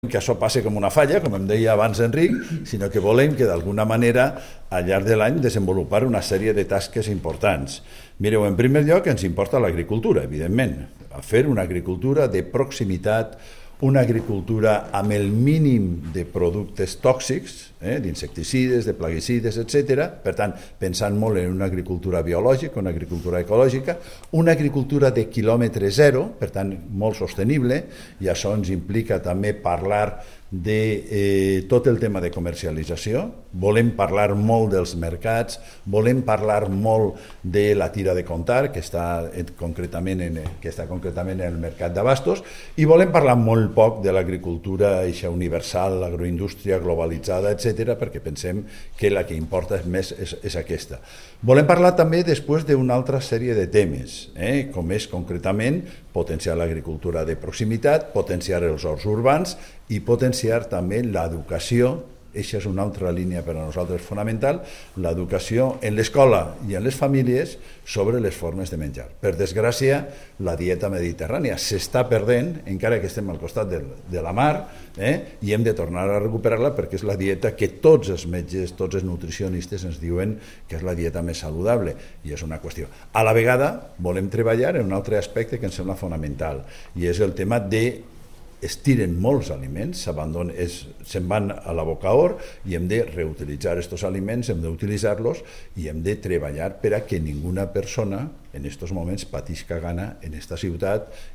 que això passi com una falla, com em deia abans Enric, sinó que volem que d'alguna manera al llarg de l'any desenvolupar una sèrie de tasques importants. Mireu, en primer lloc ens importa l'agricultura, evidentment, a fer una agricultura de proximitat, una agricultura amb el mínim de productes tòxics, d'insecticides, de plaguicides, etc. Per tant, pensant molt en una agricultura biològica, una agricultura ecològica, una agricultura de quilòmetre zero, per tant, molt sostenible, i això ens implica també parlar de tot el tema de comercialització. Volem parlar molt dels mercats, volem parlar molt de la tira de comptar, que està concretament en el mercat d'abastos, i volem parlar molt poc de l'agricultura universal, l'agroindústria globalitzada, etc., perquè pensem que la que importa més és aquesta. Volem parlar també després d'una altra sèrie de temes, com és concretament potenciar l'agricultura de proximitat, potenciar els horts urbans i potenciar també l'educació. Aquesta és una altra línia per a nosaltres fonamental, l'educació en l'escola i en les famílies sobre les formes de menjar. Per desgràcia, la dieta mediterrània s'està perdent, encara que estem al costat de la mar, i hem de tornar a recuperar-la perquè és la dieta que tots els metges, tots els nutricionistes ens diuen que és la dieta més saludable, i és una qüestió. A la vegada, volem treballar en un altre aspecte que ens sembla fonamental, i és el tema de es tiren molts aliments, se'n van a l'abocaor i hem de reutilitzar aquests aliments, hem d'utilitzar-los i hem de treballar per a que ninguna persona en aquests moments patisca gana en aquesta ciutat